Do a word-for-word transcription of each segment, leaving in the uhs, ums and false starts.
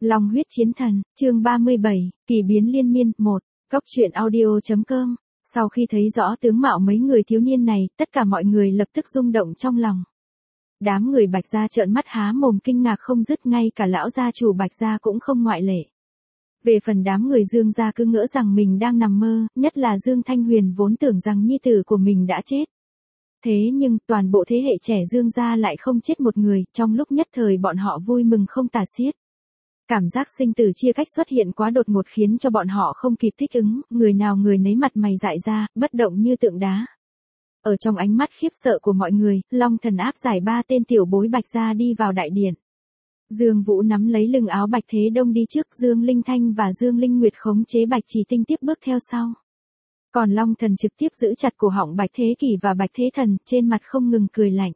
Long huyết chiến thần, chương ba mươi bảy, kỳ biến liên miên, một. Cốc truyện audio.com. Sau khi thấy rõ tướng mạo mấy người thiếu niên này, tất cả mọi người lập tức rung động trong lòng. Đám người Bạch gia trợn mắt há mồm kinh ngạc không dứt, ngay cả lão gia chủ Bạch gia cũng không ngoại lệ. Về phần đám người Dương gia cứ ngỡ rằng mình đang nằm mơ, nhất là Dương Thanh Huyền vốn tưởng rằng nhi tử của mình đã chết. Thế nhưng toàn bộ thế hệ trẻ Dương gia lại không chết một người, trong lúc nhất thời bọn họ vui mừng không tả xiết. Cảm giác sinh tử chia cách xuất hiện quá đột ngột khiến cho bọn họ không kịp thích ứng, người nào người nấy mặt mày dại ra, bất động như tượng đá. Ở trong ánh mắt khiếp sợ của mọi người, Long Thần áp giải ba tên tiểu bối Bạch gia đi vào đại điện. Dương Vũ nắm lấy lưng áo Bạch Thế Đông đi trước, Dương Linh Thanh và Dương Linh Nguyệt khống chế Bạch Chỉ Tinh tiếp bước theo sau. Còn Long Thần trực tiếp giữ chặt cổ họng Bạch Thế Kỷ và Bạch Thế Thần, trên mặt không ngừng cười lạnh.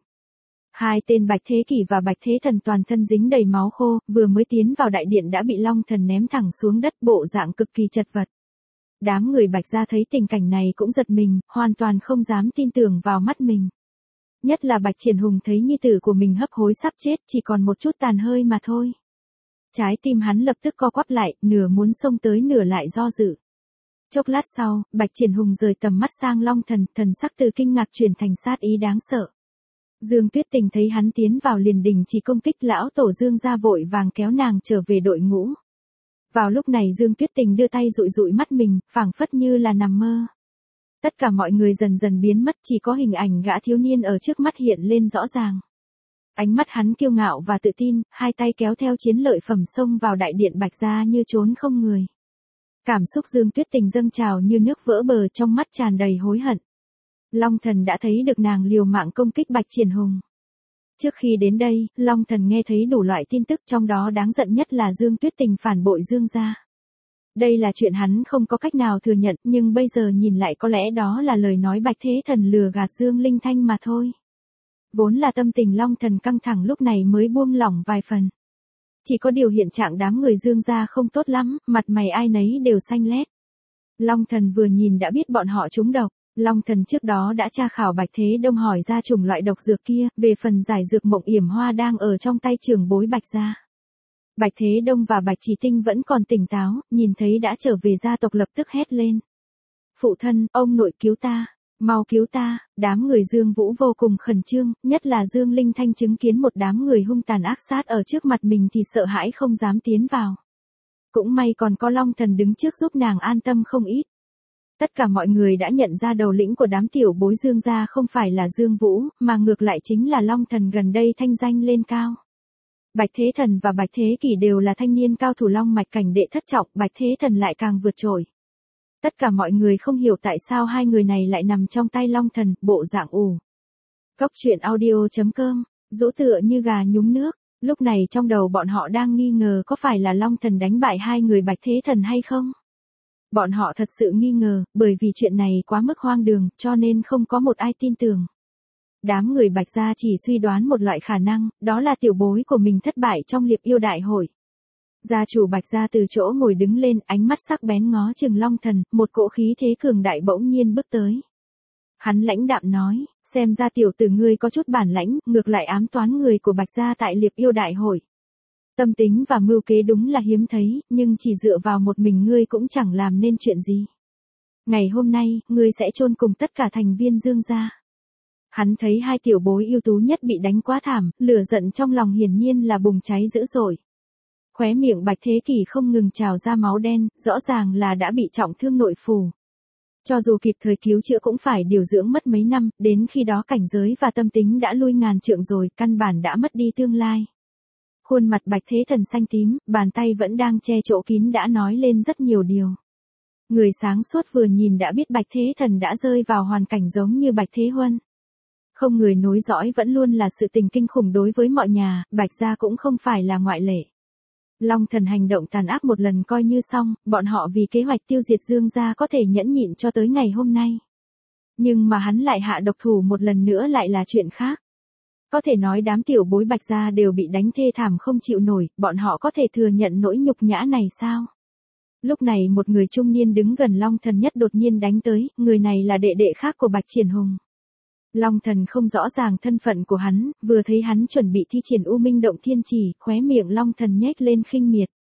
Hai tên Bạch Thế Kỷ và Bạch Thế Thần toàn thân dính đầy máu khô, vừa mới tiến vào đại điện đã bị Long Thần ném thẳng xuống đất, bộ dạng cực kỳ chật vật. Đám người Bạch gia thấy tình cảnh này cũng giật mình, hoàn toàn không dám tin tưởng vào mắt mình. Nhất là Bạch Triển Hùng thấy nhi tử của mình hấp hối sắp chết, chỉ còn một chút tàn hơi mà thôi. Trái tim hắn lập tức co quắp lại, nửa muốn xông tới nửa lại do dự. Chốc lát sau, Bạch Triển Hùng rời tầm mắt sang Long Thần, thần sắc từ kinh ngạc chuyển thành sát ý đáng sợ. Dương Tuyết Tình thấy hắn tiến vào liền đình chỉ công kích, lão tổ Dương gia vội vàng kéo nàng trở về đội ngũ. Vào lúc này Dương Tuyết Tình đưa tay dụi dụi mắt mình, phảng phất như là nằm mơ. Tất cả mọi người dần dần biến mất, chỉ có hình ảnh gã thiếu niên ở trước mắt hiện lên rõ ràng. Ánh mắt hắn kiêu ngạo và tự tin, hai tay kéo theo chiến lợi phẩm xông vào đại điện Bạch gia như trốn không người. Cảm xúc Dương Tuyết Tình dâng trào như nước vỡ bờ, trong mắt tràn đầy hối hận. Long Thần đã thấy được nàng liều mạng công kích Bạch Triển Hùng. Trước khi đến đây, Long Thần nghe thấy đủ loại tin tức, trong đó đáng giận nhất là Dương Tuyết Tình phản bội Dương gia. Đây là chuyện hắn không có cách nào thừa nhận, nhưng bây giờ nhìn lại có lẽ đó là lời nói Bạch Thế Thần lừa gạt Dương Linh Thanh mà thôi. Vốn là tâm tình Long Thần căng thẳng lúc này mới buông lỏng vài phần. Chỉ có điều hiện trạng đám người Dương gia không tốt lắm, mặt mày ai nấy đều xanh lét. Long Thần vừa nhìn đã biết bọn họ trúng độc. Long Thần trước đó đã tra khảo Bạch Thế Đông hỏi ra chủng loại độc dược kia, về phần giải dược mộng yểm hoa đang ở trong tay trưởng bối Bạch gia. Bạch Thế Đông và Bạch Chỉ Tinh vẫn còn tỉnh táo, nhìn thấy đã trở về gia tộc lập tức hét lên. Phụ thân, ông nội cứu ta, mau cứu ta, đám người Dương Vũ vô cùng khẩn trương, nhất là Dương Linh Thanh chứng kiến một đám người hung tàn ác sát ở trước mặt mình thì sợ hãi không dám tiến vào. Cũng may còn có Long Thần đứng trước giúp nàng an tâm không ít. Tất cả mọi người đã nhận ra đầu lĩnh của đám tiểu bối Dương gia không phải là Dương Vũ, mà ngược lại chính là Long Thần gần đây thanh danh lên cao. Bạch Thế Thần và Bạch Thế Kỷ đều là thanh niên cao thủ long mạch cảnh đệ thất trọng, Bạch Thế Thần lại càng vượt trội. Tất cả mọi người không hiểu tại sao hai người này lại nằm trong tay Long Thần, bộ dạng ủ. Cốc truyện audio.com, rũ tựa như gà nhúng nước, lúc này trong đầu bọn họ đang nghi ngờ có phải là Long Thần đánh bại hai người Bạch Thế Thần hay không. Bọn họ thật sự nghi ngờ, bởi vì chuyện này quá mức hoang đường, cho nên không có một ai tin tưởng. Đám người Bạch gia chỉ suy đoán một loại khả năng, đó là tiểu bối của mình thất bại trong liệp yêu đại hội. Gia chủ Bạch gia từ chỗ ngồi đứng lên, ánh mắt sắc bén ngó chừng Long Thần, một cỗ khí thế cường đại bỗng nhiên bước tới. Hắn lãnh đạm nói, xem ra tiểu tử ngươi có chút bản lãnh, ngược lại ám toán người của Bạch gia tại liệp yêu đại hội. Tâm tính và mưu kế đúng là hiếm thấy, nhưng chỉ dựa vào một mình ngươi cũng chẳng làm nên chuyện gì. Ngày hôm nay, ngươi sẽ chôn cùng tất cả thành viên Dương gia. Hắn thấy hai tiểu bối ưu tú nhất bị đánh quá thảm, lửa giận trong lòng hiển nhiên là bùng cháy dữ dội. Khóe miệng Bạch Thế Kỷ không ngừng trào ra máu đen, rõ ràng là đã bị trọng thương nội phủ. Cho dù kịp thời cứu chữa cũng phải điều dưỡng mất mấy năm, đến khi đó cảnh giới và tâm tính đã lui ngàn trượng rồi, căn bản đã mất đi tương lai. Khuôn mặt Bạch Thế Thần xanh tím, bàn tay vẫn đang che chỗ kín đã nói lên rất nhiều điều. Người sáng suốt vừa nhìn đã biết Bạch Thế Thần đã rơi vào hoàn cảnh giống như Bạch Thế Huân. Không người nối dõi vẫn luôn là sự tình kinh khủng đối với mọi nhà, Bạch gia cũng không phải là ngoại lệ. Long Thần hành động tàn ác một lần coi như xong, bọn họ vì kế hoạch tiêu diệt Dương gia có thể nhẫn nhịn cho tới ngày hôm nay. Nhưng mà hắn lại hạ độc thủ một lần nữa lại là chuyện khác. Có thể nói đám tiểu bối Bạch gia đều bị đánh thê thảm không chịu nổi, bọn họ có thể thừa nhận nỗi nhục nhã này sao? Lúc này một người trung niên đứng gần Long Thần nhất đột nhiên đánh tới, người này là đệ đệ khác của Bạch Triển Hùng. Long Thần không rõ ràng thân phận của hắn, vừa thấy hắn chuẩn bị thi triển U Minh Động Thiên Chỉ, khóe miệng Long Thần nhếch lên khinh miệt.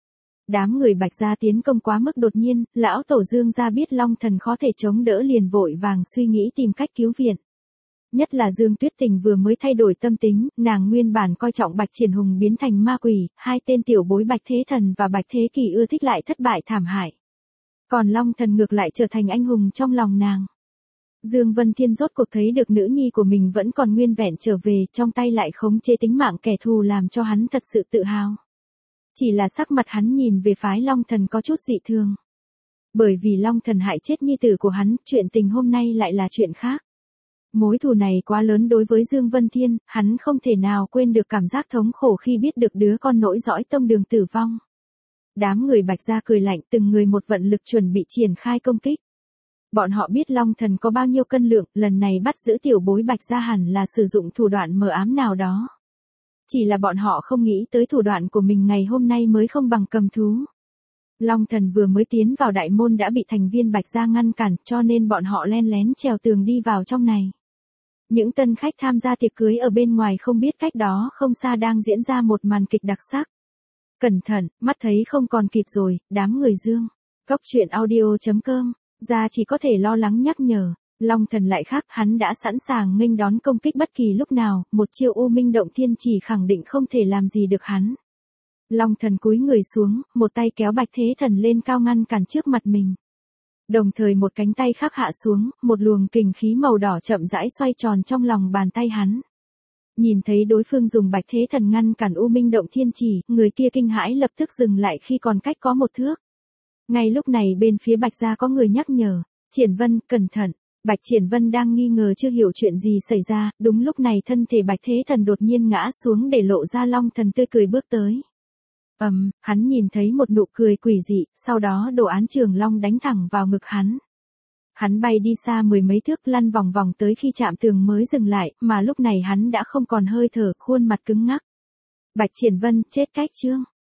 Đám người Bạch gia tiến công quá mức đột nhiên, lão tổ Dương gia biết Long Thần khó thể chống đỡ liền vội vàng suy nghĩ tìm cách cứu viện. Nhất là Dương Tuyết Tình vừa mới thay đổi tâm tính, nàng nguyên bản coi trọng Bạch Triển Hùng biến thành ma quỷ, hai tên tiểu bối Bạch Thế Thần và Bạch Thế Kỳ ưa thích lại thất bại thảm hại. Còn Long Thần ngược lại trở thành anh hùng trong lòng nàng. Dương Vân Thiên rốt cuộc thấy được nữ nhi của mình vẫn còn nguyên vẹn trở về, trong tay lại khống chế tính mạng kẻ thù làm cho hắn thật sự tự hào. Chỉ là sắc mặt hắn nhìn về phái Long Thần có chút dị thường. Bởi vì Long Thần hại chết nhi tử của hắn, chuyện tình hôm nay lại là chuyện khác. Mối thù này quá lớn đối với Dương Vân Thiên, hắn không thể nào quên được cảm giác thống khổ khi biết được đứa con nối dõi tông đường tử vong. Đám người Bạch gia cười lạnh, từng người một vận lực chuẩn bị triển khai công kích. Bọn họ biết Long Thần có bao nhiêu cân lượng, lần này bắt giữ tiểu bối Bạch gia hẳn là sử dụng thủ đoạn mờ ám nào đó. Chỉ là bọn họ không nghĩ tới thủ đoạn của mình ngày hôm nay mới không bằng cầm thú. Long Thần vừa mới tiến vào đại môn đã bị thành viên Bạch gia ngăn cản, cho nên bọn họ len lén trèo tường đi vào trong này. Những tân khách tham gia tiệc cưới ở bên ngoài không biết cách đó không xa đang diễn ra một màn kịch đặc sắc. Cẩn thận, mắt thấy không còn kịp rồi, đám người Dương. Cốc truyện audio chấm com, ra chỉ có thể lo lắng nhắc nhở. Long Thần lại khác, hắn đã sẵn sàng nghênh đón công kích bất kỳ lúc nào, một chiêu U Minh Động Thiên chỉ khẳng định không thể làm gì được hắn. Long Thần cúi người xuống, một tay kéo Bạch Thế Thần lên cao ngăn cản trước mặt mình. Đồng thời một cánh tay khác hạ xuống, một luồng kình khí màu đỏ chậm rãi xoay tròn trong lòng bàn tay hắn. Nhìn thấy đối phương dùng Bạch Thế Thần ngăn cản U Minh Động Thiên chỉ, người kia kinh hãi lập tức dừng lại khi còn cách có một thước. Ngay lúc này bên phía Bạch gia có người nhắc nhở, Triển Vân, cẩn thận. Bạch Triển Vân đang nghi ngờ chưa hiểu chuyện gì xảy ra, đúng lúc này thân thể Bạch Thế Thần đột nhiên ngã xuống để lộ ra Long Thần tươi cười bước tới. Ầm, um, hắn nhìn thấy một nụ cười quỷ dị, sau đó đồ án Trường Long đánh thẳng vào ngực hắn. Hắn bay đi xa mười mấy thước lăn vòng vòng tới khi chạm tường mới dừng lại, mà lúc này hắn đã không còn hơi thở, khuôn mặt cứng ngắc. Bạch Triển Vân, chết cách chưa?